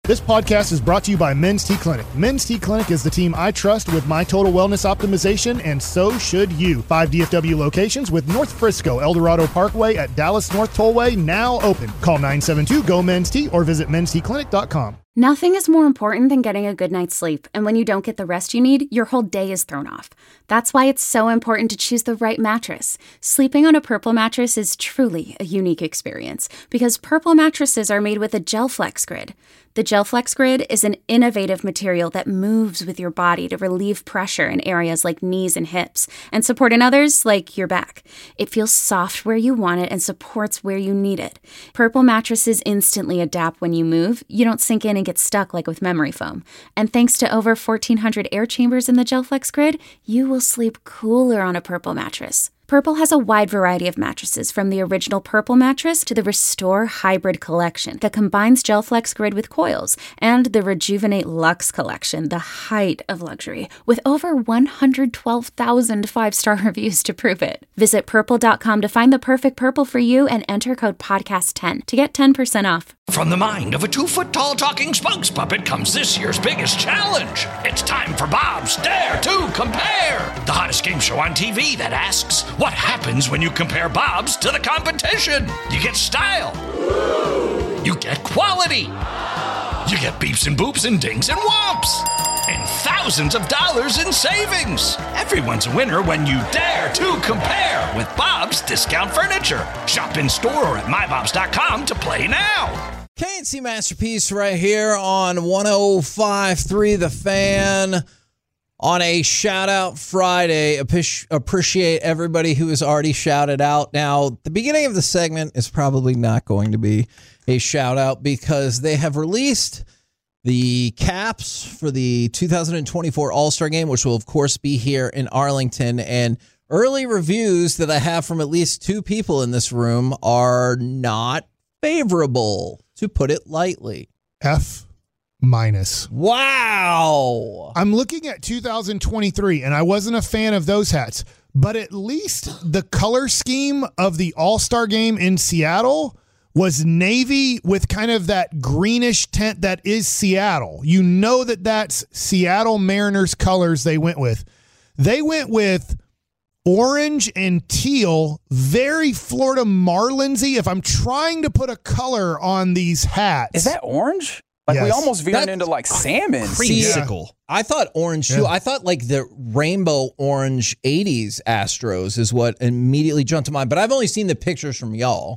This podcast is brought to you by Men's T Clinic. Men's T Clinic is the team I trust with my total wellness optimization, and so should you. 5 DFW locations with North Frisco, El Dorado Parkway at Dallas North Tollway now open. Call 972-GO-MEN'S-T or visit mensteclinic.com. Nothing is more important than getting a good night's sleep, and when you don't get the rest you need, your whole day is thrown off. That's why it's so important to choose the right mattress. Sleeping on a Purple mattress is truly a unique experience because Purple mattresses are made with a GelFlex Grid. The GelFlex Grid is an innovative material that moves with your body to relieve pressure in areas like knees and hips and support in others like your back. It feels soft where you want it and supports where you need it. Purple mattresses instantly adapt when you move. You don't sink in and get stuck like with memory foam. And thanks to over 1,400 air chambers in the GelFlex Grid, you will sleep cooler on a Purple mattress. Purple has a wide variety of mattresses, from the original Purple mattress to the Restore Hybrid collection that combines GelFlex Grid with coils, and the Rejuvenate Luxe collection, the height of luxury, with over 112,000 five-star reviews to prove it. Visit purple.com to find the perfect Purple for you and enter code podcast10 to get 10% off. From the mind of a 2-foot-tall talking spokes puppet comes this year's biggest challenge. It's time for Bob's Dare to Compare, the hottest game show on TV that asks, what happens when you compare Bob's to the competition? You get style. You get quality. You get beeps and boops and dings and whomps. And thousands of dollars in savings. Everyone's a winner when you dare to compare with Bob's Discount Furniture. Shop in store or at mybobs.com to play now. K&C Masterpiece right here on 105.3 The Fan on a shout-out Friday. Appreciate everybody who has already shouted out. Now, the beginning of the segment is probably not going to be a shout-out because they have released the caps for the 2024 All-Star Game, which will, of course, be here in Arlington. And early reviews that I have from at least two people in this room are not favorable, to put it lightly. F-. Wow. I'm looking at 2023, and I wasn't a fan of those hats, but at least the color scheme of the All-Star Game in Seattle was navy with kind of that greenish tint that is Seattle. You know that that's Seattle Mariners colors they went with. They went with orange and teal, very Florida Marlinsy. If I'm trying to put a color on these hats. Is that orange? Like, yes. We almost veered into like salmon. Creamsicle. Yeah. I thought orange too. I thought like the rainbow orange 80s Astros is what immediately jumped to mind. But I've only seen the pictures from y'all.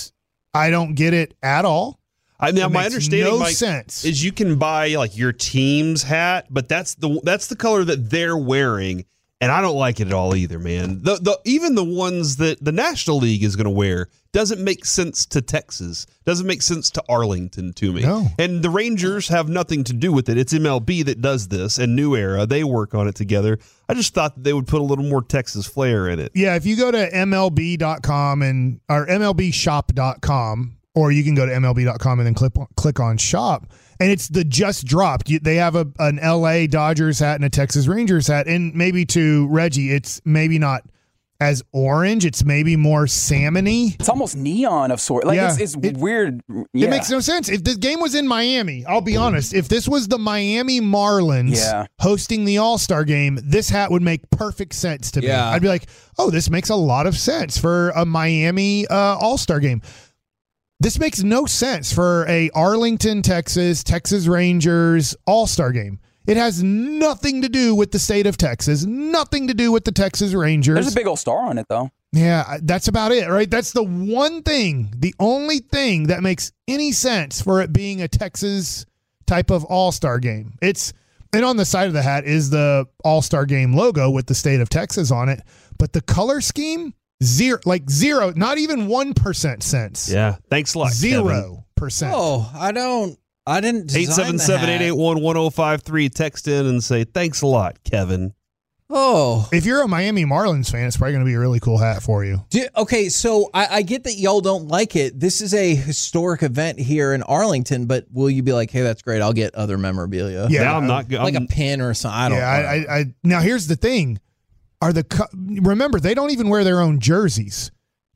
I don't get it at all. Now, my understanding, Mike, sense. is you can buy like your team's hat, but that's the color that they're wearing, and I don't like it at all either, man. Even the ones that the National League is going to wear doesn't make sense to Texas, doesn't make sense to Arlington to me. No. And the Rangers have nothing to do with it. It's MLB that does this, and New Era, they work on it together. I just thought that they would put a little more Texas flair in it. Yeah, if you go to MLB.com or MLBshop.com, or you can go to MLB.com and then click on shop, and it's the just dropped. They have an LA Dodgers hat and a Texas Rangers hat, and maybe to Reggie, it's maybe not as orange. It's maybe more salmony. It's almost neon of sort. Like, yeah. It's weird. Yeah. It makes no sense. If the game was in Miami, I'll be honest, if this was the Miami Marlins hosting the All-Star Game, this hat would make perfect sense to me. I'd be like, oh, this makes a lot of sense for a Miami All-Star Game. This makes no sense for a Arlington, Texas Rangers All-Star Game. It has nothing to do with the state of Texas, nothing to do with the Texas Rangers. There's a big old star on it, though. Yeah, that's about it, right? That's the one thing, the only thing that makes any sense for it being a Texas type of All-Star Game. And on the side of the hat is the All-Star Game logo with the state of Texas on it, but the color scheme, zero, not even 1% sense. Yeah, thanks a lot, 0%. Oh, I didn't design 877-881-1053. Text in and say, thanks a lot, Kevin. Oh. If you're a Miami Marlins fan, it's probably going to be a really cool hat for you. Okay, so I get that y'all don't like it. This is a historic event here in Arlington, but will you be like, hey, that's great, I'll get other memorabilia? Yeah. Now I'm not good. Like a pin or something. I don't know. Now, here's the thing. Remember, they don't even wear their own jerseys.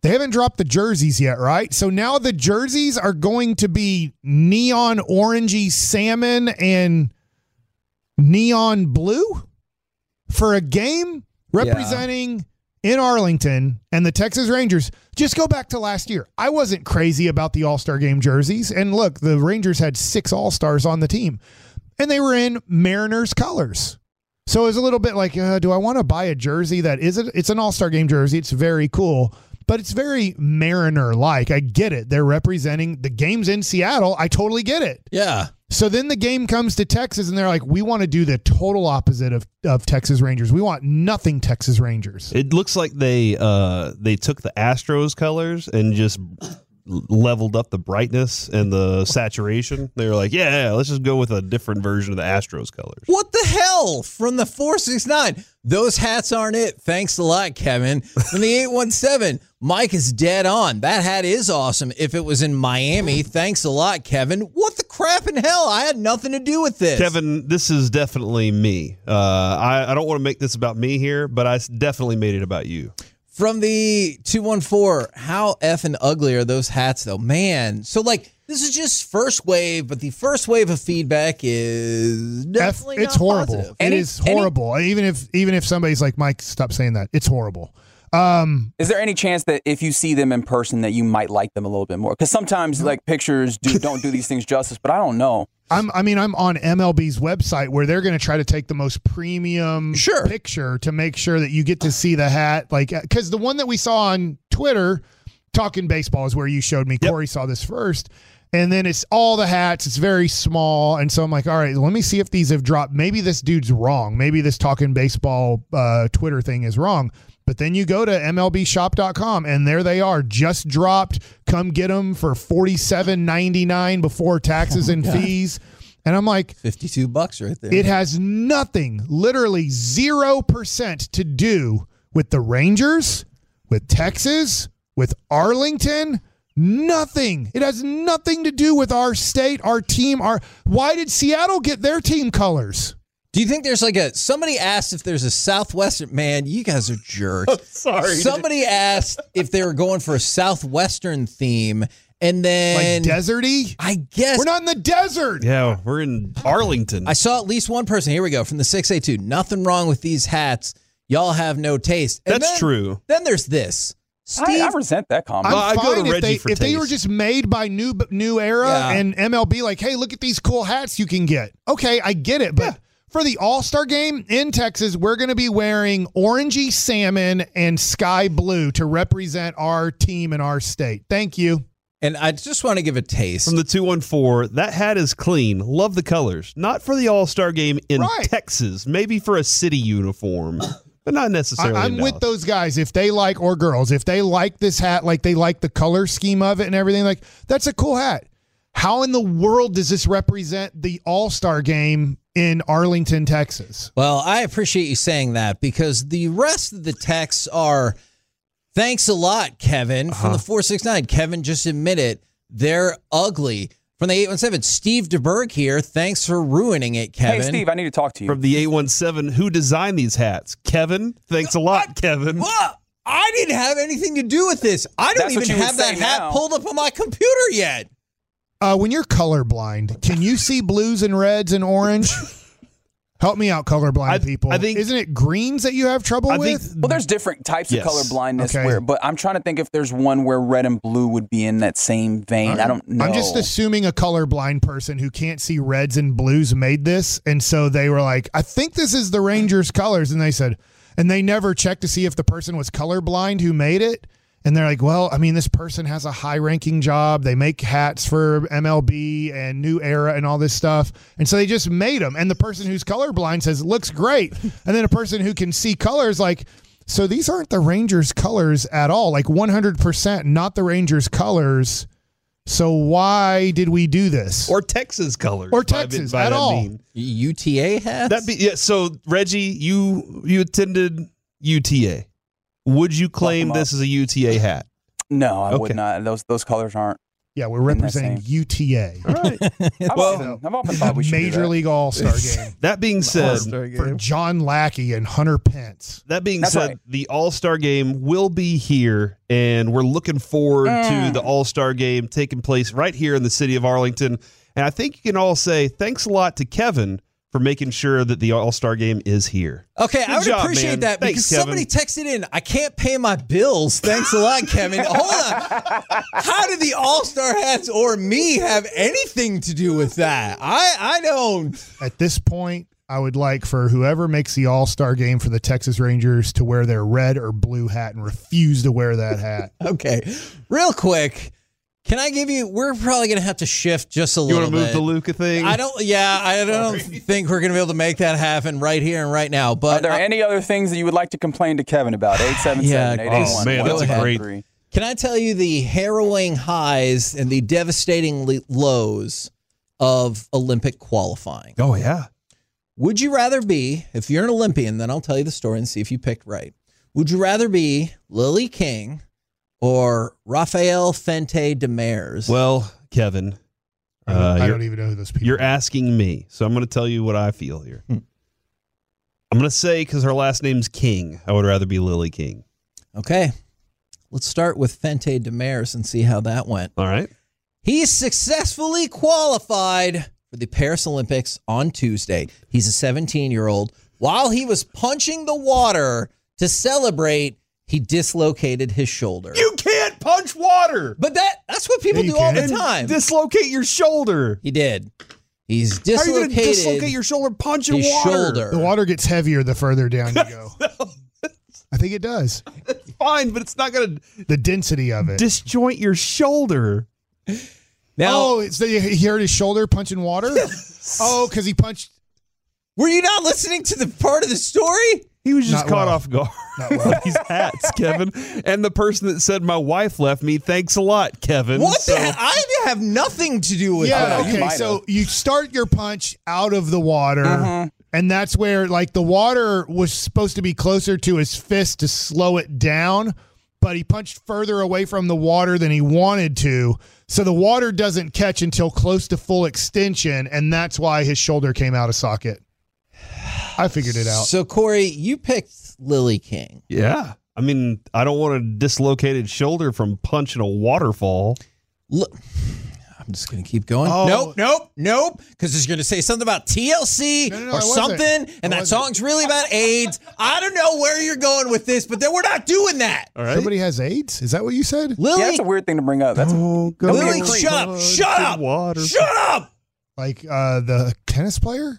They haven't dropped the jerseys yet, right? So now the jerseys are going to be neon orangey salmon and neon blue for a game representing in Arlington and the Texas Rangers. Just go back to last year. I wasn't crazy about the All-Star Game jerseys. And look, the Rangers had 6 All-Stars on the team, and they were in Mariners colors. So it was a little bit like, do I want to buy a jersey that isn't? It's an All-Star Game jersey. It's very cool, but it's very Mariner-like. I get it. They're representing the games in Seattle. I totally get it. Yeah. So then the game comes to Texas, and they're like, we want to do the total opposite of Texas Rangers. We want nothing Texas Rangers. It looks like they took the Astros colors and just leveled up the brightness and the saturation. They were like, yeah, let's just go with a different version of the Astros colors. What the hell? From the 469, those hats aren't it. Thanks a lot, Kevin. From the 817, Mike is dead on. That hat is awesome. If it was in Miami, thanks a lot, Kevin. What the crap in hell? I had nothing to do with this. Kevin, this is definitely me. I don't want to make this about me here, but I definitely made it about you. From the 214, how effing ugly are those hats, though? Man, so this is just first wave, but the first wave of feedback is definitely it's not horrible. positive. It is horrible. Even if somebody's like, Mike, stop saying that. It's horrible. Is there any chance that if you see them in person that you might like them a little bit more? Because sometimes pictures don't do these things justice, but I don't know. I'm on MLB's website where they're going to try to take the most premium picture to make sure that you get to see the hat. Because the one that we saw on Twitter, Talking Baseball, is where you showed me. Yep. Corey saw this first. And then it's all the hats. It's very small. And so I'm like, all right, let me see if these have dropped. Maybe this dude's wrong. Maybe this Talking Baseball Twitter thing is wrong. But then you go to MLBshop.com, and there they are, just dropped. Come get them for $47.99 before taxes and fees. And I'm like, $52 right there. It has nothing, literally 0% to do with the Rangers, with Texas, with Arlington. Nothing. It has nothing to do with our state, our team. Why did Seattle get their team colors? Do you think there's somebody asked if there's a Southwestern, man, you guys are jerks. Sorry. Somebody asked if they were going for a Southwestern theme, and then. Deserty? I guess. We're not in the desert. Yeah, we're in Arlington. I saw at least one person. Here we go. From the 682. Nothing wrong with these hats. Y'all have no taste. And That's true. Then there's this. Steve, I resent that comment. I'm fine I go to Reggie if they were just made by New Era and MLB, hey, look at these cool hats you can get. Okay, I get it, but for the All-Star Game in Texas, we're going to be wearing orangey salmon and sky blue to represent our team and our state. Thank you. And I just want to give a taste. From the 214, that hat is clean. Love the colors. Not for the All-Star Game in Texas. Maybe for a city uniform. But not necessarily. I'm with those guys. If they like, or girls, if they like this hat, they like the color scheme of it and everything, that's a cool hat. How in the world does this represent the All-Star Game in Arlington, Texas? Well, I appreciate you saying that, because the rest of the texts are, thanks a lot, Kevin. From the 469, Kevin just admitted they're ugly. From the 817, Steve DeBerg here. Thanks for ruining it, Kevin. Hey, Steve, I need to talk to you. From the 817, who designed these hats? Kevin? Thanks a lot, Kevin. What? I didn't have anything to do with this. I don't even have that hat pulled up on my computer yet. When you're colorblind, can you see blues and reds and orange? Help me out, colorblind people. I think, isn't it greens that you have trouble with? Well, there's different types of color blindness, but I'm trying to think if there's one where red and blue would be in that same vein. I don't know. I'm just assuming a colorblind person who can't see reds and blues made this, and so they were like, I think this is the Rangers colors, and they said, and they never checked to see if the person was colorblind who made it. And they're like, well, I mean, this person has a high-ranking job. They make hats for MLB and New Era and all this stuff. And so they just made them. And the person who's colorblind says, looks great. And then a person who can see colors so these aren't the Rangers colors at all. 100% not the Rangers colors. So why did we do this? Or Texas colors. Or Texas at all. UTA hats? So, Reggie, you attended UTA. Would you claim this is a UTA hat? No, I would not. Those colors aren't. Yeah, we're representing same. UTA. All right. I've often thought we should do Major that. League All-Star game That being said, for John Lackey and Hunter Pence. That's That's right. right. The All-Star game will be here, and we're looking forward to the All-Star game taking place right here in the city of Arlington. And I think you can all say thanks a lot to Kevin for making sure that the All-Star game is here. Okay, I would job, appreciate man. that Thanks, because Kevin. somebody texted in, I can't pay my bills. Thanks a lot, Kevin. Hold on. How did the All-Star hats or me have anything to do with that? I don't. At this point, I would like for whoever makes the All-Star game for the Texas Rangers to wear their red or blue hat and refuse to wear that hat. Okay, real quick. Can I give you, we're probably going to have to shift just a You little want to move bit. the Luka thing? I don't think we're going to be able to make that happen right here and right now. Are But there any other things that you would like to complain to Kevin about? 877-881-1013. Oh, man, that's a great- Can I tell you the harrowing highs and the devastating lows of Olympic qualifying? Oh, yeah. Would you rather be, if you're an Olympian, then I'll tell you the story and see if you picked right. Would you rather be Lily King or Rafael Fente Demers? Well, Kevin, I you're, don't even know who those people you're are. asking me, so I'm going to tell you what I feel here. I'm going to say, because her last name's King, I would rather be Lily King. Okay. Let's start with Fente Demers and see how that went. All right. He successfully qualified for the Paris Olympics on Tuesday. He's a 17-year-old. While he was punching the water to celebrate, he dislocated his shoulder. You can't punch water But that's what people Yeah, you do all the can. time. dislocate your shoulder. He did. He's How are you going to dislocated dislocate your shoulder punching his water? shoulder. The water gets heavier the further down you go. I think it does. Fine, but it's not going to The density of it. disjoint your shoulder. Now, Oh, so he hurt his shoulder punching water? Oh, because he punched. were you not listening to the part of the story? He was just Not caught well. off guard Not well. by these hats, Kevin. And the person that said my wife left me, thanks a lot, Kevin. What So- the hell? I have nothing to do with Yeah, that. you okay. might So have. you start your punch out of the water, and that's where, like, the water was supposed to be closer to his fist to slow it down, but he punched further away from the water than he wanted to. So the water doesn't catch until close to full extension, and that's why his shoulder came out of socket. I figured it out. So, Corey, you picked Lily King. Yeah. I mean, I don't want a dislocated shoulder from punching a waterfall. Look, I'm just going to keep going. Oh. Nope. Because it's going to say something about TLC No, or it wasn't. something, and that song's really about AIDS. I don't know where you're going with this, but then we're not doing that. All right. Somebody has AIDS? Is that what you said? Lily, Yeah, that's a weird thing to bring up. That's Go Lily, agree. shut up. Shut up. Water. Shut up. Like the tennis player?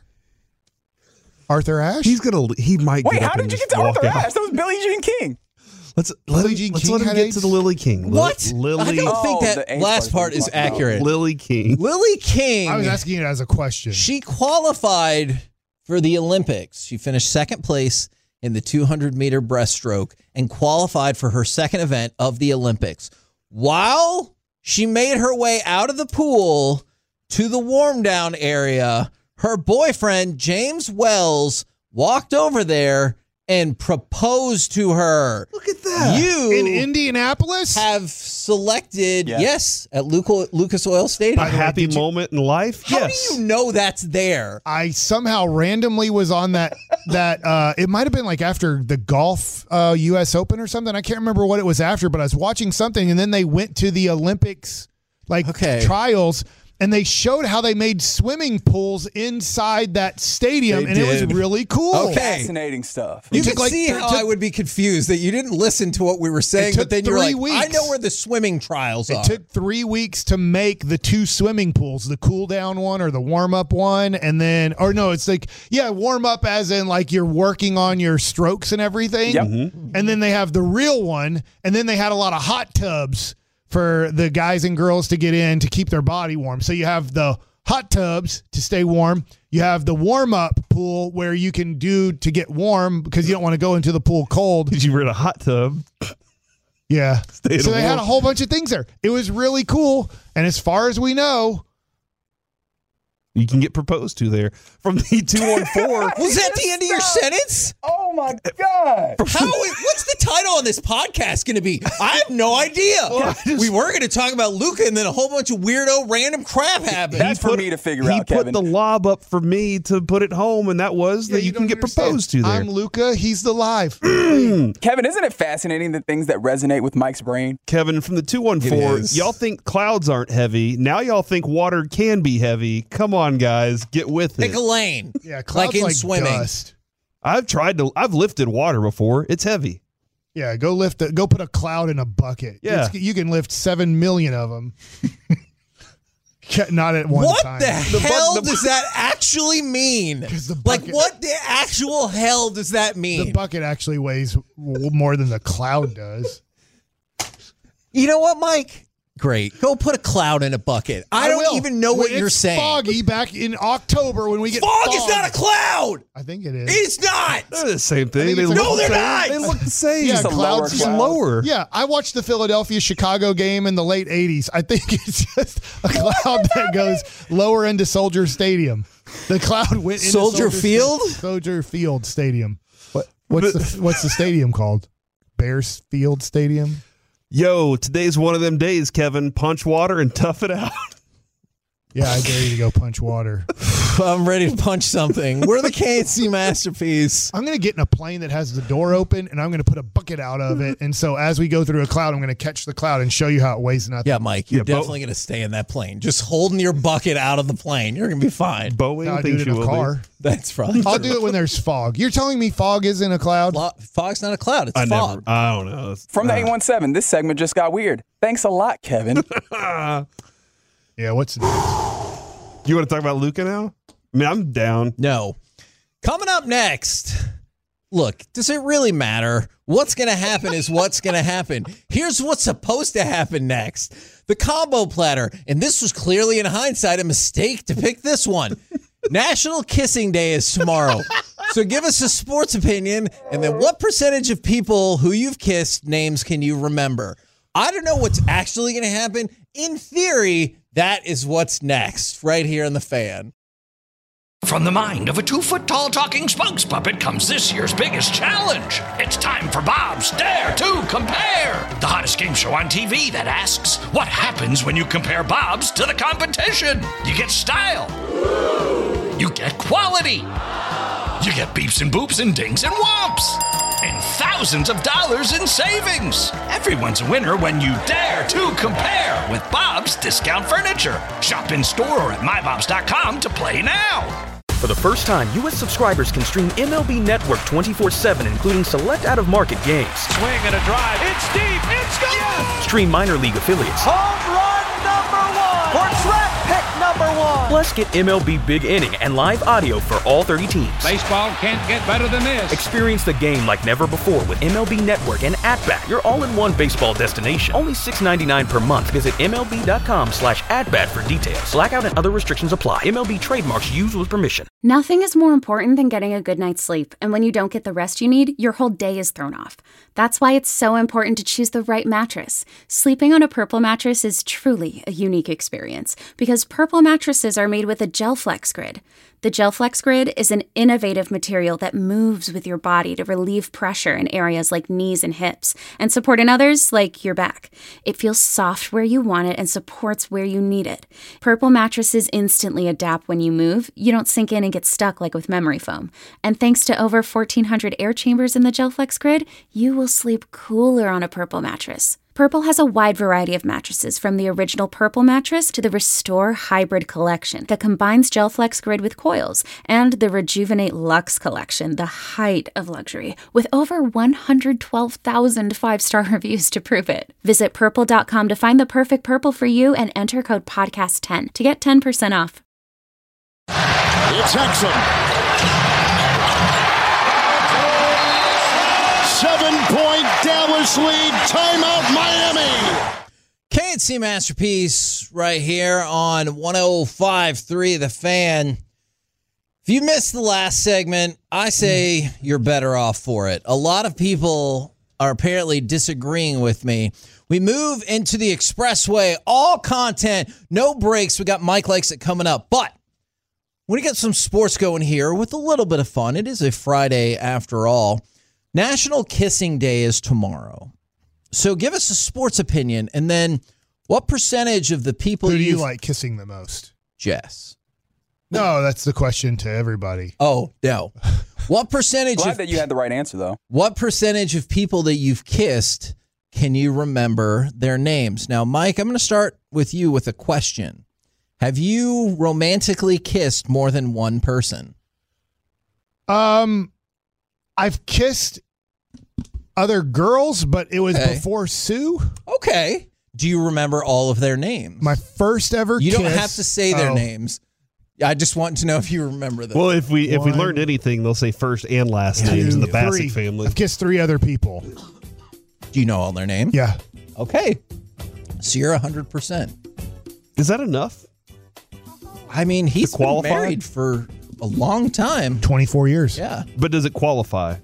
Arthur Ashe? He might Wait, get up how and did you get just to walk Arthur out. Ashe? That was Billie Jean King. Let's Billie Jean let's King let him had get AIDS? to the Lily King. What? Lily, I don't think Oh, that the AIDS last part person is you're talking about. accurate. Lily King. Lily King. I was asking it as a question. She qualified for the Olympics. She finished second place in the 200-meter breaststroke and qualified for her second event of the Olympics. While she made her way out of the pool to the warm-down area, her boyfriend, James Wells, walked over there and proposed to her. Look at that. You In Indianapolis? have selected, Yeah. yes, at Lucas Oil Stadium. A happy did you- moment in life? How Yes. do you know that's there? I somehow randomly was on that it might have been like after the golf US Open or something. I can't remember what it was after, but I was watching something and then they went to the Olympics trials and they showed how they made swimming pools inside that stadium They and it did. was really cool. Okay. Fascinating stuff. You It can took like see th- how took- I would be confused that you didn't listen to what we were saying, took but then you're 3 like, I weeks. know where the swimming trials are. It took 3 weeks to make the two swimming pools, the cool down one or the warm up one. And then, or no, it's like, warm up as in like you're working on your strokes and everything. Yep. And then they have the real one. And then they had a lot of hot tubs for the guys and girls to get in to keep their body warm. So you have the hot tubs to stay warm. You have the warm up pool where you can do to get warm because you don't want to go into the pool cold. Did you were in a hot tub? Yeah. Stay in So a they had warm- a whole bunch of things there. It was really cool. And as far as we know, You can get proposed to there. From the 214. Was that the end of your sentence? Oh my God. What's the title on this podcast going to be? I have no idea. We were going to talk about Luka, and then a whole bunch of weirdo random crap happened. That's for me to figure out, He Kevin. put the lob up for me to put it home, and that was that you can get proposed to there. I'm Luca. He's the live. Kevin, isn't it fascinating the things that resonate with Mike's brain? Kevin, from the 214, y'all think clouds aren't heavy. Now y'all think water can be heavy. Come on, guys. Get with it. Pick a lane. Yeah, clouds like in swimming. dust. I've lifted water before. It's heavy. Yeah, go put a cloud in a bucket. Yeah. You can lift 7 million of them. Not at one What time. the hell does that actually mean? the Like, bucket- what the actual hell does that mean? The bucket actually weighs more than the cloud does. You know what, Mike? Great. Go put a cloud in a bucket. I don't will. even know what When you're it's saying. foggy back in October when we get Fog is not a cloud. I think it is. It's not. They're the same thing. think They it's look No, the they're same. not. They look the same. Yeah, Just a clouds lower just cloud. lower. Yeah, I watched the Philadelphia-Chicago game in the late 80s. I think it's just a cloud that goes lower into Soldier Stadium. The cloud went into Soldier Field? Soldier Field Stadium. What's the stadium called? Bears Field Stadium? Yo, today's one of them days, Kevin. Punch water and tough it out. Yeah, I dare you to go punch water. I'm ready to punch something. We're the KNC Masterpiece. I'm going to get in a plane that has the door open, and I'm going to put a bucket out of it. And so as we go through a cloud, I'm going to catch the cloud and show you how it weighs nothing. Yeah, Mike, you're Yeah, Bo- definitely going to stay in that plane. Just holding your bucket out of the plane. You're going to be fine. Boeing I'll do thinks it you in a will be. car. That's probably I'll do it when there's fog. You're telling me fog isn't a cloud? Fog's not a cloud. It's I fog. don't know. It's- From the 817, this segment just got weird. Thanks a lot, Kevin. Yeah, what's next? You want to talk about Luca now? I mean, I'm down. No. Coming up next. Look, does it really matter? What's going to happen is what's going to happen. Here's what's supposed to happen next. The combo platter. And this was clearly, in hindsight, a mistake to pick this one. National Kissing Day is tomorrow. So give us a sports opinion, and then what percentage of people who you've kissed names can you remember? I don't know what's actually going to happen. In theory, that is what's next, right here in The Fan. From the mind of a 2-foot-tall talking spokes puppet comes this year's biggest challenge. It's time for Bob's Dare to Compare, the hottest game show on TV that asks, what happens when you compare Bob's to the competition? You get style. You get quality. You get beeps and boops and dings and whomps. And thousands of dollars in savings. Everyone's a winner when you dare to compare with Bob's Discount Furniture. Shop in store or at mybobs.com to play now. For the first time, U.S. subscribers can stream MLB Network 24/7, including select out-of-market games. Swing and a drive. It's deep. It's gone. Yes. Stream minor league affiliates. Home run number one. Or draft pick number one. Plus, get MLB Big Inning and live audio for all 30 teams. Baseball can't get better than this. Experience the game like never before with MLB Network and @Bat, your all-in-one baseball destination. Only $6.99 per month. Visit MLB.com/@Bat for details. Blackout and other restrictions apply. MLB trademarks used with permission. Nothing is more important than getting a good night's sleep, and when you don't get the rest you need, your whole day is thrown off. That's why it's so important to choose the right mattress. Sleeping on a Purple mattress is truly a unique experience because Purple mattresses are made with a GelFlex Grid. The GelFlex Grid is an innovative material that moves with your body to relieve pressure in areas like knees and hips and support in others like your back. It feels soft where you want it and supports where you need it. Purple mattresses instantly adapt when you move. You don't sink in and get stuck like with memory foam. And thanks to over 1,400 air chambers in the GelFlex Grid, you will sleep cooler on a Purple mattress. Purple has a wide variety of mattresses, from the original Purple mattress to the Restore Hybrid collection that combines GelFlex Grid with coils, and the Rejuvenate Luxe collection, the height of luxury, with over 112,000 five-star reviews to prove it. Visit Purple.com to find the perfect Purple for you and enter code PODCAST10 to get 10% off. It's Hexum. 7-point Dallas lead. Timeout Miami. KNC Masterpiece right here on 105.3 The Fan. If you missed the last segment, I say you're better off for it. A lot of people are apparently disagreeing with me. We move into the expressway, all content, no breaks. We got Mike Likes It coming up. But We get some sports going here with a little bit of fun. It is a Friday after all. National Kissing Day is tomorrow. So give us a sports opinion, and then what percentage of the people Who do you like kissing the most? Jess. No, that's the question to everybody. Oh, no. What percentage Glad that you had the right answer, though. What percentage of people that you've kissed can you remember their names? Now, Mike, I'm going to start with you with a question. Have you romantically kissed more than one person? I've kissed other girls, but it was before Sue. Okay. Do you remember all of their names? My first ever You kiss. don't have to say their names. I just want to know if you remember them. Well, if we learned anything, they'll say first and last names in the Bassick family. I've kissed 3 other people. Do you know all their names? Yeah. Okay. So you're 100%. Is that enough? I mean, he's been married for a long time. 24 years. Yeah. But does it qualify?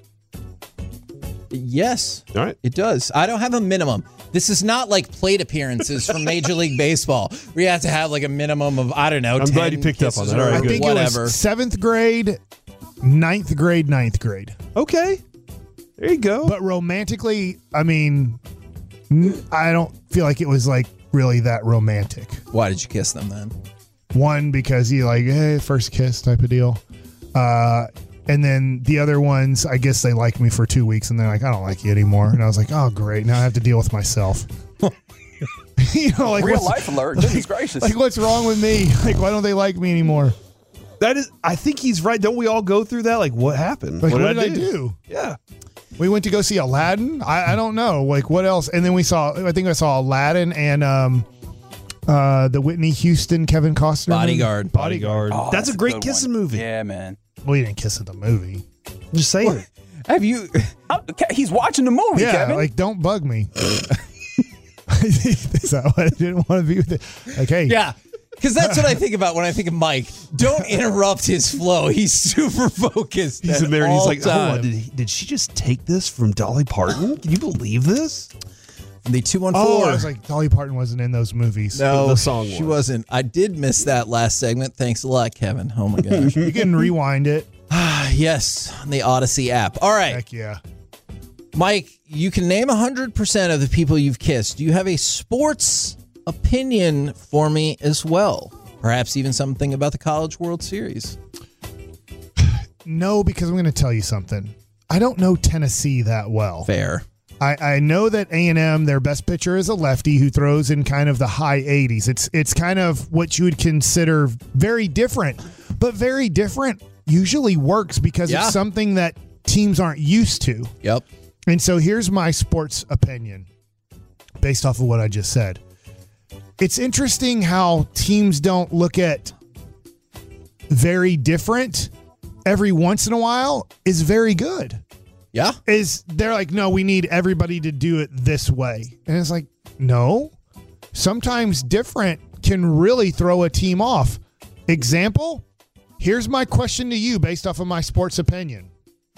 Yes. All right. It does. I don't have a minimum. This is not like plate appearances from Major League Baseball. We have to have like a minimum of, I don't know, I'm 10 glad you picked up on that. All right, I good. think whatever. it was 7th grade, 9th grade, 9th grade. Okay. There you go. But romantically, I mean, I don't feel like it was like really that romantic. Why did you kiss them then? One, because you like, hey, first kiss type of deal. And then the other ones, I guess they liked me for 2 weeks and they're like, I don't like you anymore. And I was like, oh, great. Now I have to deal with myself. You know, like Real life alert. Goodness gracious. Like, what's wrong with me? Like, why don't they like me anymore? That is, I think he's right. Don't we all go through that? Like, what happened? Like, what did I do? Yeah. We went to go see Aladdin. I don't know. Like, what else? And then I think I saw Aladdin and the Whitney Houston, Kevin Costner Bodyguard. Bodyguard. Oh, that's a great good kissing one. movie. Yeah, man. Well, you didn't kiss at the movie. I'm just saying. Have you? He's watching the movie, Yeah, Kevin. like, don't bug me. Is that what I didn't want to be with it? Like, hey. Yeah. Because that's what I think about when I think of Mike. Don't interrupt his flow. He's super focused. He's at in there and he's all like, hold on, time. did she just take this from Dolly Parton? Can you believe this? The 214. Oh, I was like, Dolly Parton wasn't in those movies. No, the song she was. wasn't. I did miss that last segment. Thanks a lot, Kevin. Oh my gosh. You can rewind it. Yes, on the Odyssey app. All right, Heck yeah. Mike, you can name 100% of the people you've kissed. Do you have a sports opinion for me as well? Perhaps even something about the College World Series. No, because I'm going to tell you something. I don't know Tennessee that well. Fair. I know that A&M, their best pitcher is a lefty who throws in kind of the high 80s. It's kind of what you would consider very different, but very different usually works because it's something that teams aren't used to. Yep. And so here's my sports opinion based off of what I just said. It's interesting how teams don't look at very different every once in a while is very good. Yeah. They're like, no, we need everybody to do it this way. And it's like, no. Sometimes different can really throw a team off. Example, here's my question to you based off of my sports opinion.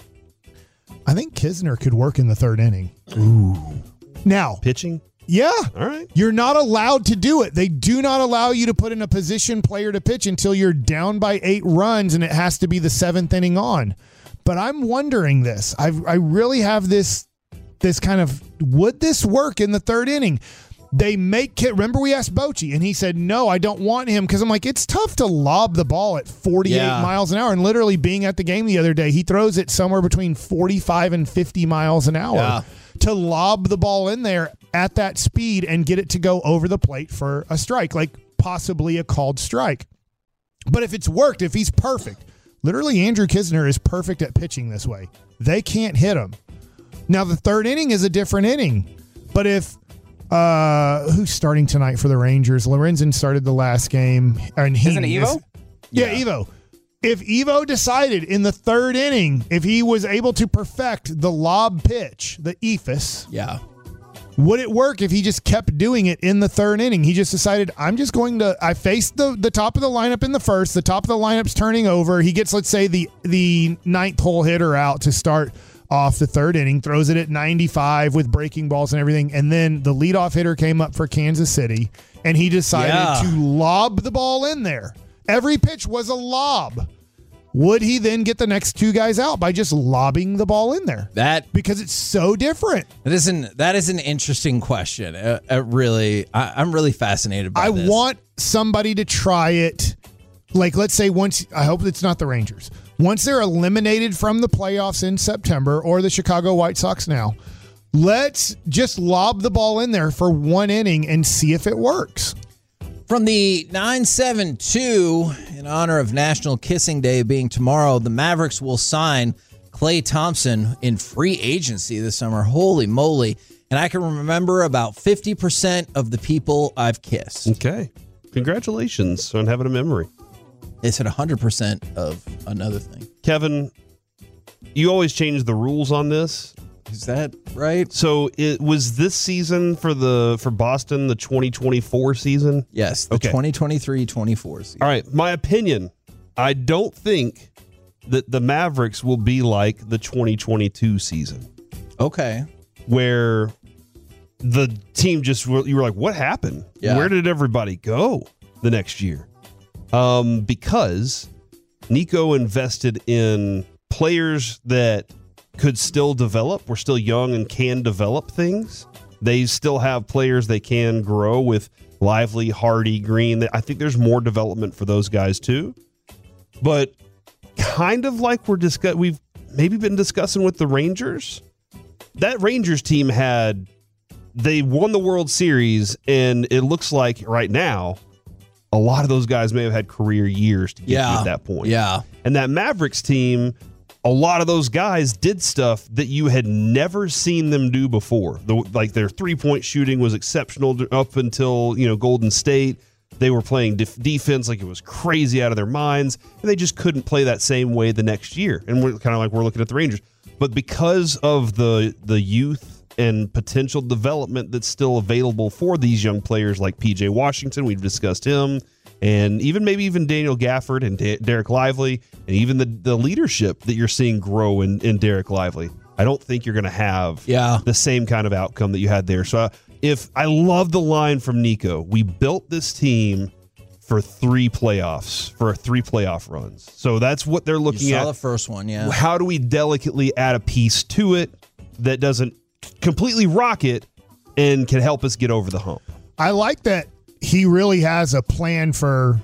I think Kisner could work in the 3rd inning. Ooh. Now, Pitching? yeah. All right. You're not allowed to do it. They do not allow you to put in a position player to pitch until you're down by 8 runs, and it has to be the 7th inning on. But I'm wondering this. I really have this kind of, would this work in the 3rd inning? They remember we asked Bochy, and he said, no, I don't want him, because I'm like, it's tough to lob the ball at 48 miles an hour. And literally being at the game the other day, he throws it somewhere between 45 and 50 miles an hour. Yeah. To lob the ball in there at that speed and get it to go over the plate for a strike, like possibly a called strike. But if it's worked, if he's perfect, literally Andrew Kisner is perfect at pitching this way. They can't hit him. Now, the 3rd inning is a different inning. But if who's starting tonight for the Rangers? Lorenzen started the last game. And Isn't it Evo? Yeah, Evo. If Evo decided in the 3rd inning, if he was able to perfect the lob pitch, the ephus, would it work if he just kept doing it in the 3rd inning? He just decided, I faced the top of the lineup in the 1st, the top of the lineup's turning over. He gets, let's say, the 9th hole hitter out to start off the 3rd inning, throws it at 95 with breaking balls and everything. And then the leadoff hitter came up for Kansas City, and he decided to lob the ball in there. Every pitch was a lob. Would he then get the next two guys out by just lobbing the ball in there? Because it's so different. That is an interesting question. I'm really fascinated by this. I want somebody to try it. Like, let's say I hope it's not the Rangers. Once they're eliminated from the playoffs in September, or the Chicago White Sox now, let's just lob the ball in there for one inning and see if it works. From the 972, in honor of National Kissing Day being tomorrow, the Mavericks will sign Klay Thompson in free agency this summer. Holy moly. And I can remember about 50% of the people I've kissed. Okay. Congratulations on having a memory. It's at 100% of another thing. Kevin, you always change the rules on this. Is that right? So it was this season for Boston, the 2024 season? Yes, the 2023-24 season. All right, my opinion, I don't think that the Mavericks will be like the 2022 season. Okay. Where the team you were like, what happened? Yeah. Where did everybody go the next year? Because Nico invested in players that could still develop. We're still young and can develop things. They still have players they can grow with Lively, Hardy, Green. I think there's more development for those guys too. But kind of like we've maybe been discussing with the Rangers. That Rangers team they won the World Series, and it looks like right now a lot of those guys may have had career years to get to at that point. Yeah. And that Mavericks team, a lot of those guys did stuff that you had never seen them do before. Like their three-point shooting was exceptional up until, Golden State. They were playing defense like it was crazy out of their minds, and they just couldn't play that same way the next year. And we're kind of like we're looking at the Rangers. But because of the youth and potential development that's still available for these young players like P.J. Washington, we've discussed him, and maybe even Daniel Gafford and Derek Lively, and even the leadership that you're seeing grow in Derek Lively. I don't think you're going to have the same kind of outcome that you had there. So if I love the line from Nico, we built this team for three playoff runs. So that's what they're looking at. The first one, yeah. How do we delicately add a piece to it that doesn't completely rock it and can help us get over the hump? I like that he really has a plan for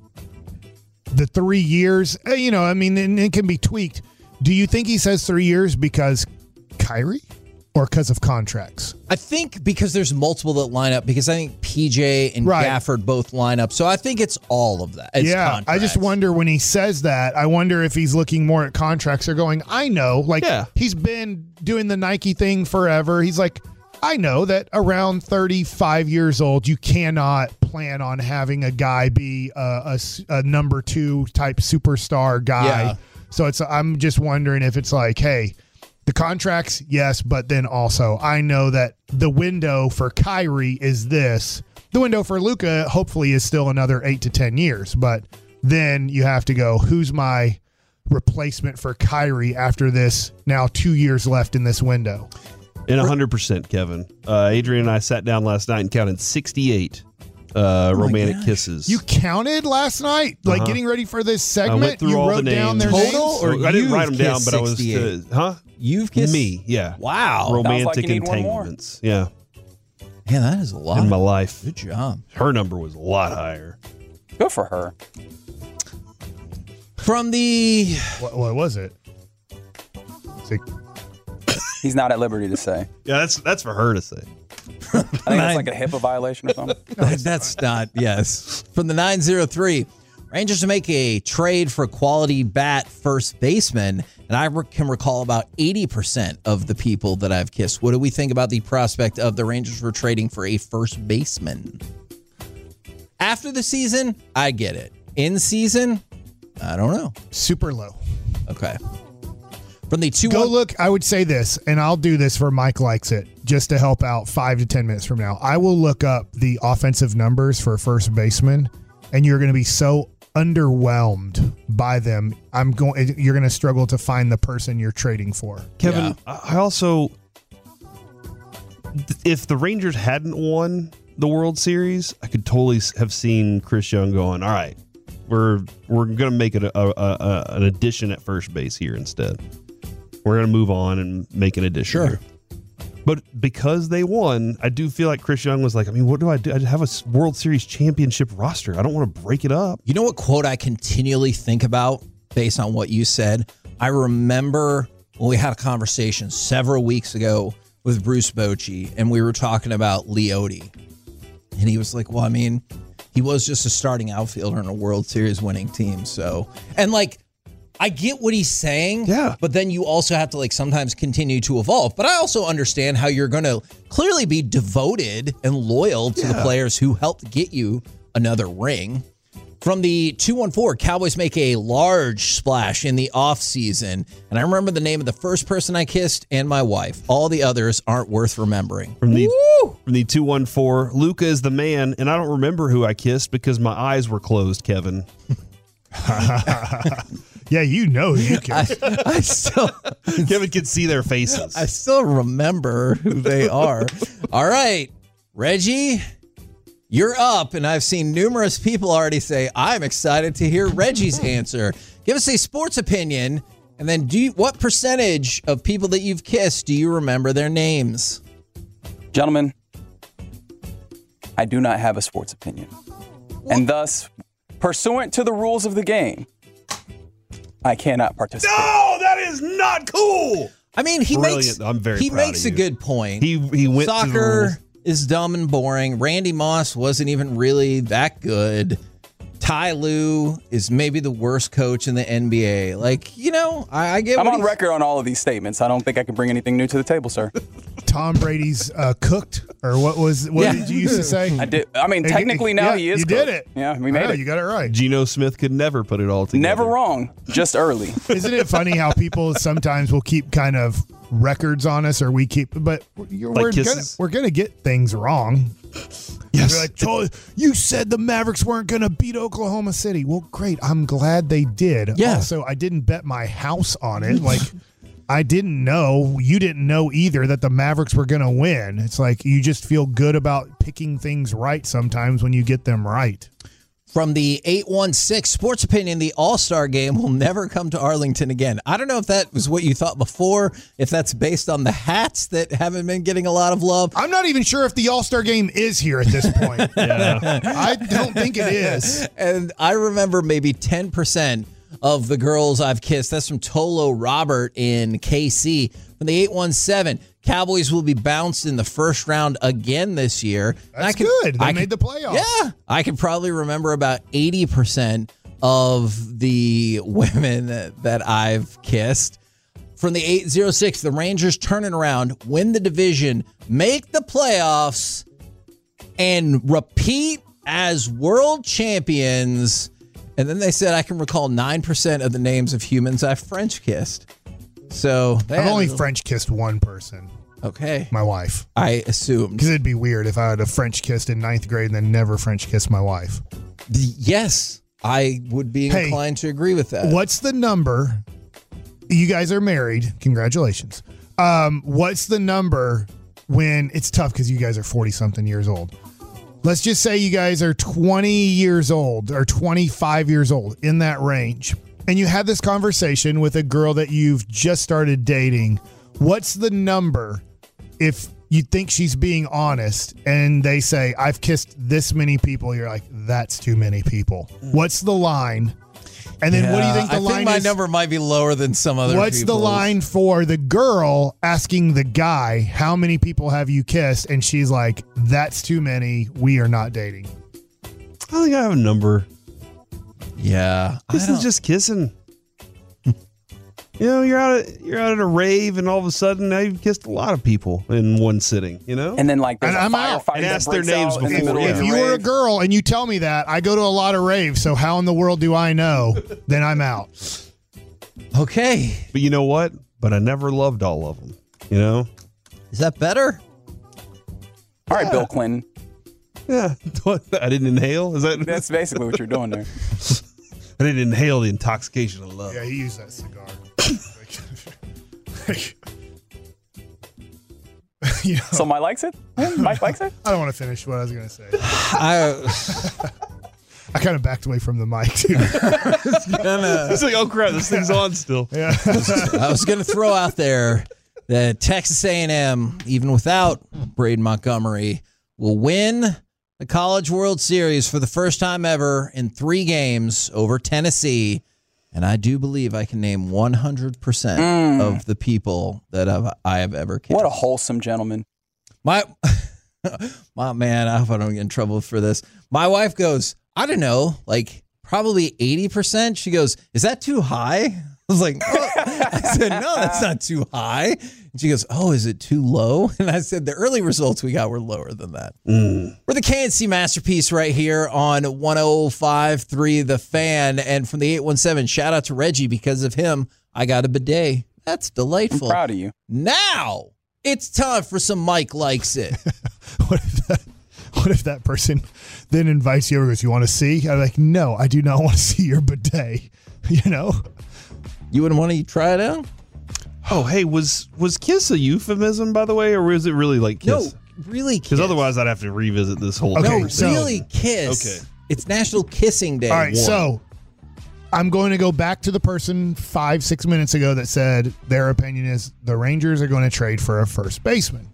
the 3 years. And it can be tweaked. Do you think he says 3 years because Kyrie or because of contracts? I think because there's multiple that line up, because I think PJ and Gafford both line up. So I think it's all of that. It's contracts. I just wonder when he says that, I wonder if he's looking more at contracts or going, I know, he's been doing the Nike thing forever. He's like, I know that around 35 years old, you cannot plan on having a guy be a number 2 type superstar guy. Yeah. So I'm just wondering if it's like, hey, the contracts, yes, but then also I know that the window for Kyrie is this. The window for Luka hopefully is still another 8 to 10 years, but then you have to go, who's my replacement for Kyrie after this now 2 years left in this window? And 100%, Kevin. Adrian and I sat down last night and counted 68 romantic kisses. You counted last night? Like getting ready for this segment? I went through you all wrote the names. Down their total? names? I didn't write them down, but I was... You've kissed? Me, yeah. Wow. Romantic entanglements. Yeah. Yeah, that is a lot. In my life. Good job. Her number was a lot higher. Good for her. From the... What was it? He's not at liberty to say. Yeah, that's for her to say. I think that's like a HIPAA violation or something. That's not, yes. From the 903, Rangers to make a trade for a quality bat first baseman, and I can recall about 80% of the people that I've kissed. What do we think about the prospect of the Rangers were trading for a first baseman? After the season, I get it. In season, I don't know. Super low. Okay. From the 2 Go look, I would say this, and I'll do this for Mike Likes It, just to help out 5 to 10 minutes from now. I will look up the offensive numbers for a first baseman, and you're going to be so underwhelmed by them. You're going to struggle to find the person you're trading for. Kevin, I also, if the Rangers hadn't won the World Series, I could totally have seen Chris Young going, all right, we're going to make it an addition at first base here instead. We're going to move on and make an addition. Sure. Here. But because they won, I do feel like Chris Young was like, I mean, what do? I have a World Series championship roster. I don't want to break it up. You know what quote I continually think about based on what you said? I remember when we had a conversation several weeks ago with Bruce Bochy, and we were talking about Leote. And he was like, well, I mean, he was just a starting outfielder in a World Series winning team. So, and like, I get what he's saying, yeah. But then you also have to like sometimes continue to evolve. But I also understand how you're going to clearly be devoted and loyal to the players who helped get you another ring. From the 214, Cowboys make a large splash in the offseason. And I remember the name of the first person I kissed and my wife. All the others aren't worth remembering. From the 214, Luca is the man, and I don't remember who I kissed because my eyes were closed, Kevin. Yeah, you know you can. I still Kevin can see their faces. I still remember who they are. All right, Reggie, you're up, and I've seen numerous people already say, I'm excited to hear Reggie's answer. Give us a sports opinion, and then what percentage of people that you've kissed do you remember their names? Gentlemen, I do not have a sports opinion. And thus, pursuant to the rules of the game, I cannot participate. No, that is not cool. I mean, he Brilliant. I'm very he proud makes of a you. good point. He went to the rules. Soccer is dumb and boring. Randy Moss wasn't even really that good. Ty Lue is maybe the worst coach in the NBA. Like, you know, I get I'm what on record on all of these statements. I don't think I can bring anything new to the table, sir. Tom Brady's cooked, or what did you used to say? I did. I mean, technically now he is. You cooked. did it. Yeah, we made it. You got it right. Geno Smith could never put it all together. Never wrong. Just early. Isn't it funny how people sometimes will keep kind of records on us, or we keep, but we're gonna get things wrong. Yes. You're like, oh, you said the Mavericks weren't going to beat Oklahoma City. Well, great. I'm glad they did. Yeah. Also, I didn't bet my house on it. Like, I didn't know. You didn't know either that the Mavericks were going to win. It's like you just feel good about picking things right sometimes when you get them right. From the 816 Sports Opinion, the All-Star Game will never come to Arlington again. I don't know if that was what you thought before, if that's based on the hats that haven't been getting a lot of love. I'm not even sure if the All-Star Game is here at this point. I don't think it is. And I remember maybe 10% of the girls I've kissed. That's from Tolo Robert in KC. From the 817, Cowboys will be bounced in the first round again this year. That's good. They made the playoffs. Yeah. I can probably remember about 80% of the women that I've kissed. From the 806, the Rangers turn it around, win the division, make the playoffs, and repeat as world champions. And then they said I can recall 9% of the names of humans I've French kissed. So I've only French kissed one person. Okay. My wife. I assumed. Because it'd be weird if I had a French kissed in 9th grade and then never French kissed my wife. Yes, I would be inclined to agree with that. What's the number? You guys are married. Congratulations. What's the number when it's tough because you guys are 40-something years old? Let's just say you guys are 20 years old or 25 years old, in that range. And you have this conversation with a girl that you've just started dating. What's the number if you think she's being honest and they say, I've kissed this many people? You're like, that's too many people. What's the line? And then what do you think the line is? I think my number might be lower than some other What's people's. the line for the girl asking the guy, how many people have you kissed? And she's like, that's too many. We are not dating. I think I have a number. Yeah. This is just kissing. You know, you're out at a rave, and all of a sudden now you've kissed a lot of people in one sitting. You know, and then like there's and a I'm out. firefight And that ask their breaks names out in the before. middle of If the you were a rave. girl and you tell me that, I go to a lot of raves, so how in the world do I know? Then I'm out. Okay. but you know what? But I never loved all of them. You know? Is that better? All right, Bill Clinton. Yeah. I didn't inhale. Is that? That's basically what you're doing there. I didn't inhale the intoxication of love. Yeah, he used that cigar. You know, So Mike likes it? Mike likes it? I don't want to finish what I was going to say. I kind of backed away from the mic, too. It's like, oh crap, this thing's on still. Yeah. I was going to throw out there that Texas A&M, even without Braden Montgomery, will win the College World Series for the first time ever in 3 games over Tennessee. And I do believe I can name 100% of the people that I have ever kissed. What a wholesome gentleman. My man, I hope I don't get in trouble for this. My wife goes, I don't know, like probably 80%. She goes, is that too high? I was like, oh. I said, no, that's not too high. And she goes, oh, is it too low? And I said, the early results we got were lower than that. We're the KNC Masterpiece right here on 105.3 The Fan. And from the 817, shout out to Reggie. Because of him, I got a bidet. That's delightful. I'm proud of you. Now it's time for some Mike Likes It. What if that person then invites you over and goes, you want to see? I'm like, no, I do not want to see your bidet. You know? You wouldn't want to try it out? Oh, hey, was kiss a euphemism, by the way, or was it really like kiss? No, really kiss. Because otherwise I'd have to revisit this whole Okay, conversation. No, really kiss. Okay. It's National Kissing Day. All right, so I'm going to go back to the person 5-6 minutes ago that said their opinion is the Rangers are going to trade for a first baseman.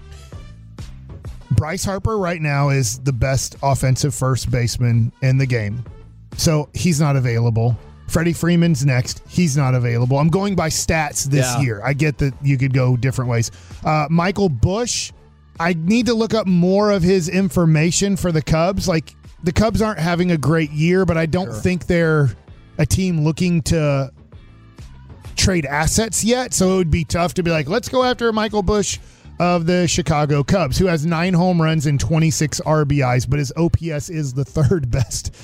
Bryce Harper right now is the best offensive first baseman in the game. So he's not available. Freddie Freeman's next. He's not available. I'm going by stats this year. I get that you could go different ways. Michael Busch, I need to look up more of his information for the Cubs. Like, the Cubs aren't having a great year, but I don't think they're a team looking to trade assets yet. So it would be tough to be like, let's go after Michael Busch of the Chicago Cubs, who has 9 home runs and 26 RBIs, but his OPS is the 3rd best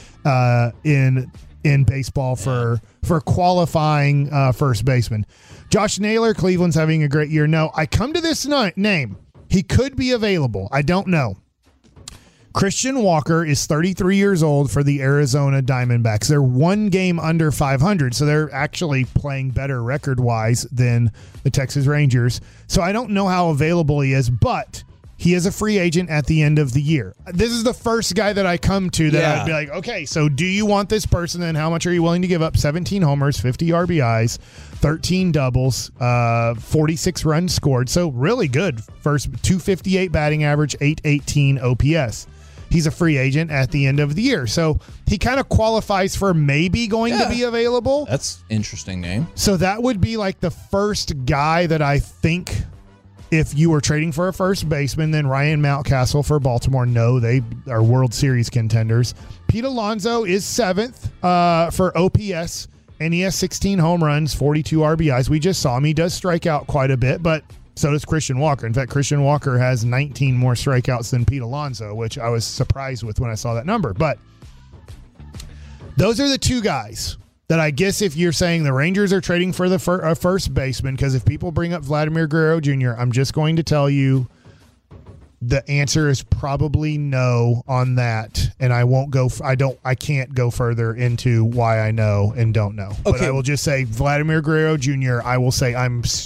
in baseball for qualifying first baseman. Josh Naylor, Cleveland's having a great year. No, I come to this name. He could be available. I don't know. Christian Walker is 33 years old for the Arizona Diamondbacks. They're 1 game under 500, so they're actually playing better record-wise than the Texas Rangers. So I don't know how available he is, but he is a free agent at the end of the year. This is the first guy that I come to that I'd be like, okay, so do you want this person, and how much are you willing to give up? 17 homers, 50 RBIs, 13 doubles, 46 runs scored. So really good. First 258 batting average, 818 OPS. He's a free agent at the end of the year. So he kind of qualifies for maybe going to be available. That's interesting name. So that would be like the first guy that I think, if you were trading for a first baseman, then Ryan Mountcastle for Baltimore. No, they are World Series contenders. Pete Alonso is 7th for OPS, and he has 16 home runs, 42 RBIs. We just saw him. He does strike out quite a bit, but so does Christian Walker. In fact, Christian Walker has 19 more strikeouts than Pete Alonso, which I was surprised with when I saw that number. But those are the 2 guys that I guess if you're saying the Rangers are trading for the first baseman, because if people bring up Vladimir Guerrero Jr., I'm just going to tell you the answer is probably no on that, and I won't go. I can't go further into why I know and don't know. Okay. But I will just say Vladimir Guerrero Jr. I will say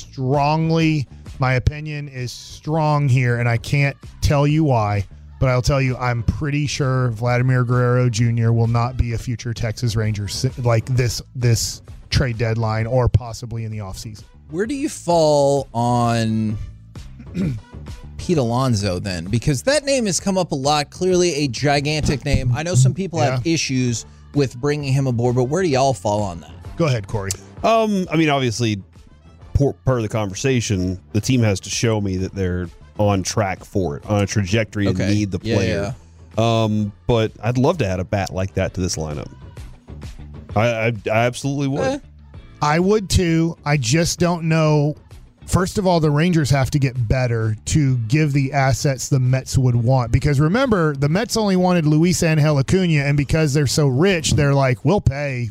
my opinion is strong here, and I can't tell you why. But I'll tell you, I'm pretty sure Vladimir Guerrero Jr. will not be a future Texas Ranger like this trade deadline or possibly in the offseason. Where do you fall on Pete Alonso then? Because that name has come up a lot. Clearly a gigantic name. I know some people have issues with bringing him aboard, but where do y'all fall on that? Go ahead, Corey. I mean, obviously, per the conversation, the team has to show me that they're on track for it, on a trajectory to need the player. But I'd love to add a bat like that to this lineup. I absolutely would. I would too. I just don't know. First of all, the Rangers have to get better to give the assets the Mets would want. Because remember, the Mets only wanted Luis Angel Acuna, and because they're so rich, they're like, we'll pay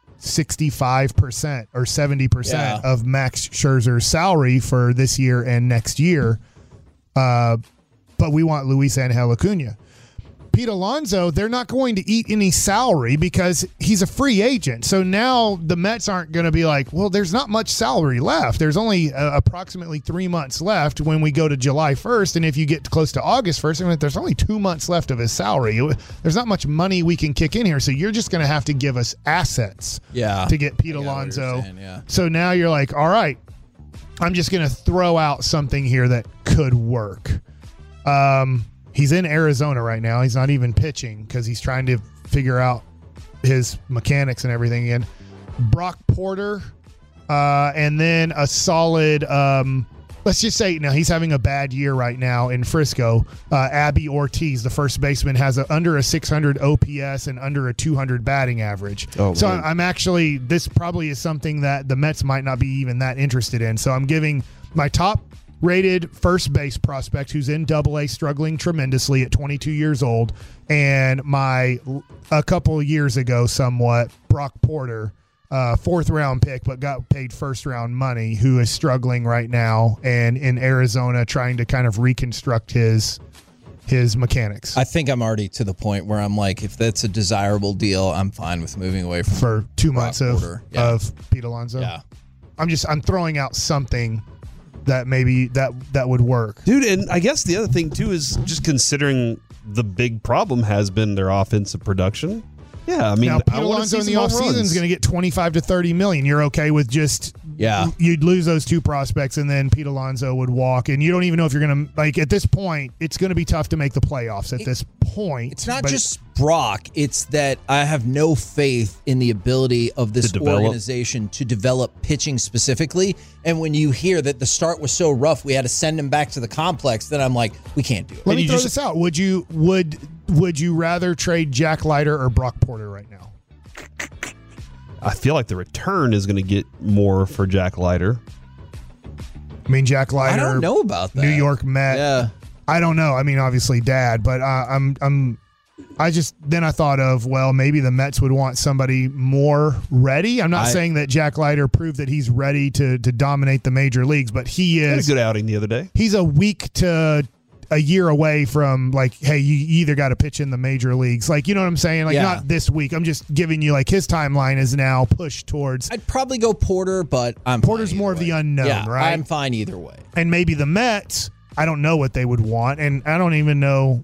65% or 70% of Max Scherzer's salary for this year and next year. But we want Luis Angel Acuna. Pete Alonso, they're not going to eat any salary because he's a free agent. So now the Mets aren't going to be like, well, there's not much salary left. There's only approximately 3 months left when we go to July 1st. And if you get close to August 1st, I mean, there's only 2 months left of his salary. There's not much money we can kick in here. So you're just going to have to give us assets to get Pete Alonso. So now you're like, all right, I'm just going to throw out something here that could work. He's in Arizona right now. He's not even pitching because he's trying to figure out his mechanics and everything again. Brock Porter, and then a solid, let's just say, now he's having a bad year right now in Frisco. Abby Ortiz, the first baseman, has under a 600 OPS and under a 200 batting average. I'm actually, this probably is something that the Mets might not be even that interested in. So I'm giving my top rated first base prospect who's in AA, struggling tremendously at 22 years old, and a couple of years ago somewhat, Brock Porter, 4th round pick but got paid 1st round money, who is struggling right now and in Arizona trying to kind of reconstruct his mechanics. I think I'm already to the point where I'm like, if that's a desirable deal, I'm fine with moving away from for 2 months of Pete Alonso. Yeah. I'm throwing out something that maybe that would work. Dude, and I guess the other thing too is just considering the big problem has been their offensive production. Yeah, I mean, now, Pete Alonso in the offseason is going to get 25 to 30 million. You're okay with just you'd lose those 2 prospects and then Pete Alonso would walk, and you don't even know if you're going to, like, at this point, it's going to be tough to make the playoffs at this point. It's not just Brock. It's that I have no faith in the ability of this organization to develop pitching specifically. And when you hear that the start was so rough, we had to send him back to the complex, then I'm like, we can't do it. Let me throw this out. Would you rather trade Jack Leiter or Brock Porter right now? I feel like the return is going to get more for Jack Leiter. I mean, Jack Leiter. I don't know about that. New York Met. Yeah. I don't know. I mean, obviously Dad, but I thought of, well, maybe the Mets would want somebody more ready. I'm not saying that Jack Leiter proved that he's ready to dominate the major leagues, but he is. Had a good outing the other day. He's a week to a year away from, like, hey, you either got to pitch in the major leagues. Like, you know what I'm saying? Like, not this week. I'm just giving you, like, his timeline is now pushed towards. I'd probably go Porter, but Porter's more of the unknown, right? I'm fine either way. And maybe the Mets, I don't know what they would want, and I don't even know,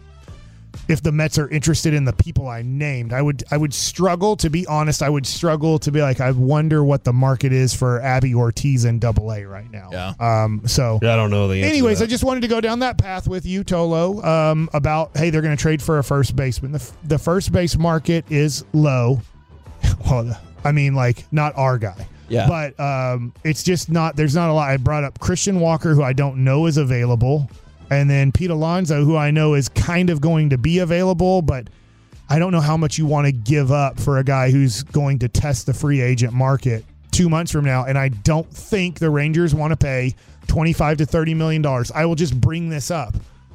if the Mets are interested in the people I named. I would struggle, to be honest. I would struggle to be like, I wonder what the market is for Abby Ortiz in AA right now. Yeah. I don't know the answer. Anyways, I just wanted to go down that path with you, Tolo, about, hey, they're going to trade for a first baseman. The first base market is low. Well, I mean, like, not our guy. Yeah. But it's just not, there's not a lot. I brought up Christian Walker, who I don't know is available. And then Pete Alonso, who I know is kind of going to be available, but I don't know how much you want to give up for a guy who's going to test the free agent market 2 months from now. And I don't think the Rangers want to pay $25 to $30 million. I will just bring this up.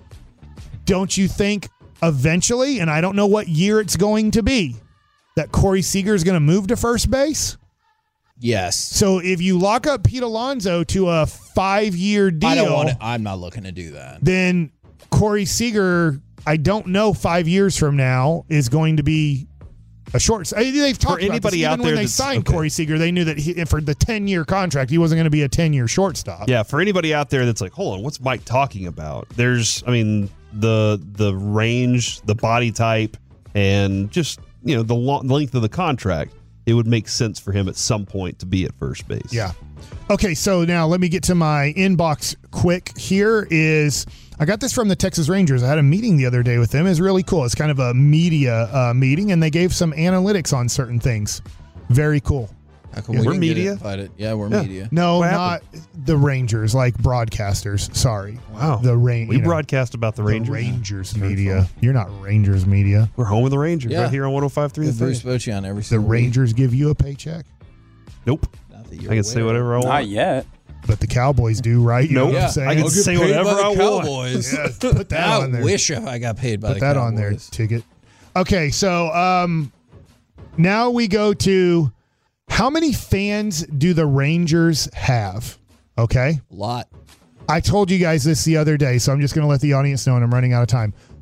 Don't you think eventually, and I don't know what year it's going to be, that Corey Seager is going to move to first base? Yes. So if you lock up Pete Alonso to a 5-year deal, I'm not looking to do that. Then Corey Seager, I don't know, 5 years from now is going to be a short. They've talked about this. Even when they signed Corey Seager, they knew that for the 10-year contract, he wasn't going to be a 10-year shortstop. Yeah. For anybody out there that's like, hold on, what's Mike talking about? There's, I mean, the range, the body type, and just the length of the contract. It would make sense for him at some point to be at first base. Yeah. Okay, so now let me get to my inbox quick. Here is, I got this from the Texas Rangers. I had a meeting the other day with them. It's really cool. It's kind of a media meeting, and they gave some analytics on certain things. Very cool. How come we're media? Yeah, we're media. No, not the Rangers, like broadcasters. Sorry. Wow. We broadcast about the Rangers. The Rangers media. You're not Rangers media. We're home of the Rangers right here on 105.3 The Fan. Bruce Bochy on every The single Rangers give you a paycheck? Nope. I can say whatever I want. Not yet. But the Cowboys do, right? You know what I'm saying? I can say whatever I want. Yeah, put that on there. I wish I got paid by the Cowboys. Put that on there, Ticket. Okay, so now we go to, how many fans do the Rangers have? Okay. A lot. I told you guys this the other day, so I'm just going to let the audience know, and I'm running out of time.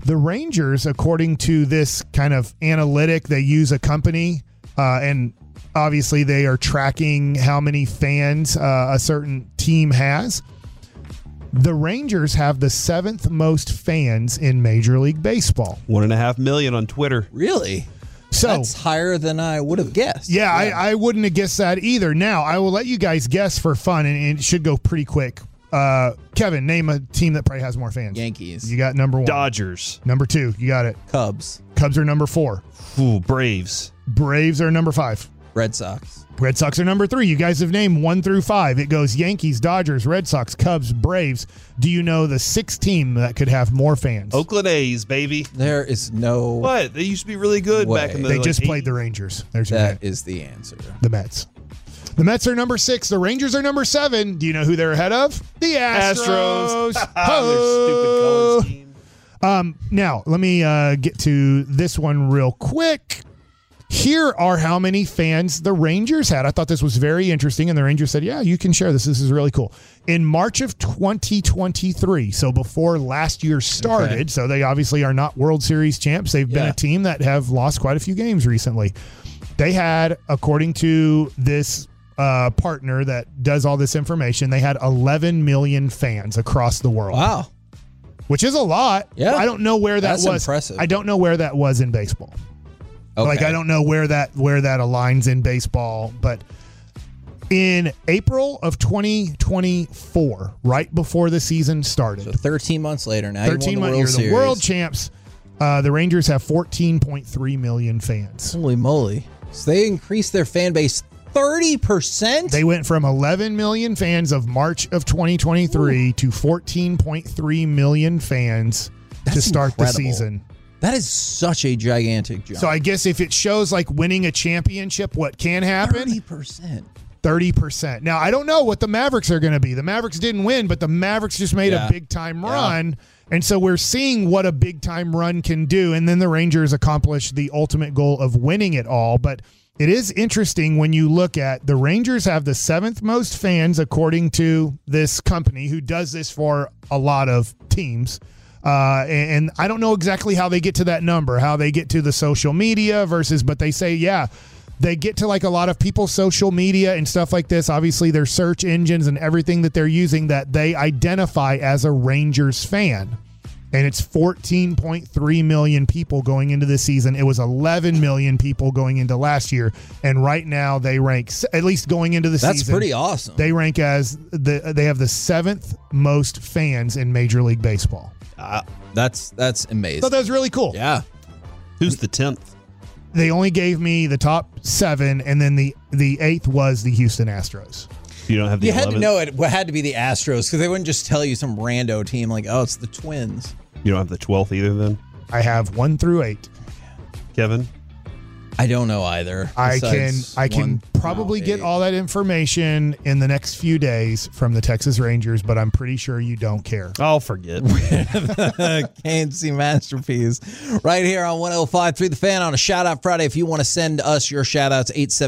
The Rangers, according to this kind of analytic, they use a company, and obviously they are tracking how many fans a certain team has. The Rangers have the 7th most fans in Major League Baseball. 1.5 million on Twitter. Really? So that's higher than I would have guessed. Yeah, I wouldn't have guessed that either. Now, I will let you guys guess for fun, and it should go pretty quick. Kevin, name a team that probably has more fans. Yankees. You got number 1. Dodgers. Number 2, you got it. Cubs. Cubs are number 4. Ooh, Braves. Braves are number 5. Red Sox. Red Sox are number 3. You guys have named 1 through 5. It goes Yankees, Dodgers, Red Sox, Cubs, Braves. Do you know the 6th team that could have more fans? Oakland A's, baby. There is no... What? They used to be really good way. back in the They just 80s. played the Rangers. There's your That name. is the answer. The Mets. The Mets are number 6. The Rangers are number 7. Do you know who they're ahead of? The Astros. Their stupid color scheme. Now, let me get to this one real quick. Here are how many fans the Rangers had. I thought this was very interesting, and the Rangers said, yeah, you can share this. This is really cool. In March of 2023, so before last year started, so they obviously are not World Series champs. They've been a team that have lost quite a few games recently. They had, according to this partner that does all this information, they had 11 million fans across the world. Wow. Which is a lot. Yeah. I don't know where that That's was. impressive. I don't know where that was in baseball. Okay. Like, I don't know where that aligns in baseball, but in April of 2024, right before the season started, So 13 months later now, 13 you won the months, World you're Series. the world champs. The Rangers have 14.3 million fans. Holy moly. So they increased their fan base 30%? They went from 11 million fans of March of 2023 to 14.3 million fans to start incredible. the season. That is such a gigantic jump. So I guess if it shows like winning a championship, what can happen? 30%. 30%. Now, I don't know what the Mavericks are going to be. The Mavericks didn't win, but the Mavericks just made a big-time run. And so we're seeing what a big-time run can do. And then the Rangers accomplished the ultimate goal of winning it all. But it is interesting when you look at the Rangers have the 7th most fans, according to this company who does this for a lot of teams. And I don't know exactly how they get to that number, how they get to the social media but they say, they get to like a lot of people's social media and stuff like this. Obviously, their search engines and everything that they're using that they identify as a Rangers fan. And it's 14.3 million people going into this season. It was 11 million people going into last year. And right now they rank, at least going into the season. That's pretty awesome. They rank as they have the 7th most fans in Major League Baseball. That's amazing. So that was really cool. Yeah. Who's the 10th? They only gave me the top 7, and then the 8th was the Houston Astros. You don't have the You 11th? had to know it had to be the Astros because they wouldn't just tell you some rando team like, oh, it's the Twins. You don't have the 12th either then? I have 1 through 8. Kevin? I don't know either. I besides can 1 probably through get 8. all that information in the next few days from the Texas Rangers, but I'm pretty sure you don't care. I'll forget. KNC Masterpiece right here on 105.3 The Fan on a Shout Out Friday. If you want to send us your shout outs,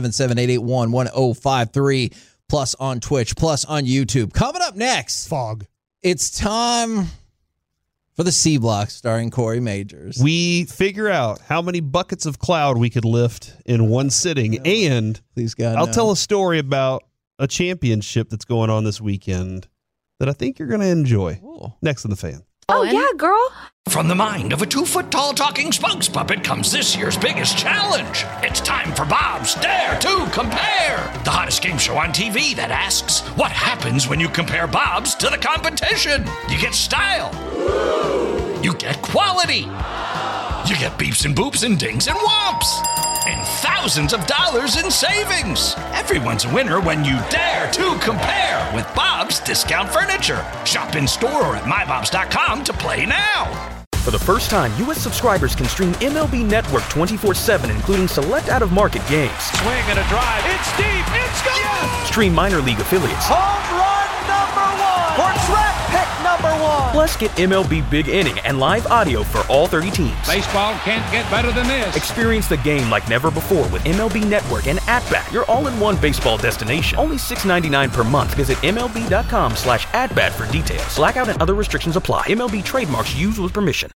877-881-1053, plus on Twitch, plus on YouTube. Coming up next, Fog. It's time for the C Block starring Corey Majors. We figure out how many buckets of cloud we could lift in one sitting, and Please God, I'll no. tell a story about a championship that's going on this weekend that I think you're going to enjoy. Ooh. Next on The Fan. Oh, yeah, girl. From the mind of a 2-foot-tall talking spokes puppet comes this year's biggest challenge. It's time for Bob's Dare to Compare, the hottest game show on TV that asks, what happens when you compare Bob's to the competition? You get style. You get quality. You get beeps and boops and dings and whomps. And thousands of dollars in savings. Everyone's a winner when you dare to compare with Bob's Discount Furniture. Shop in store or at mybobs.com to play now. For the first time, U.S. subscribers can stream MLB Network 24/7, including select out-of-market games. Swing and a drive. It's deep. It's gone. Yes. Stream minor league affiliates. Home run number 1. Or draft pick number 1. Plus, get MLB Big Inning and live audio for all 30 teams. Baseball can't get better than this. Experience the game like never before with MLB Network and At-Bat, your all-in-one baseball destination. Only $6.99 per month. Visit MLB.com/AtBat for details. Blackout and other restrictions apply. MLB trademarks used with permission.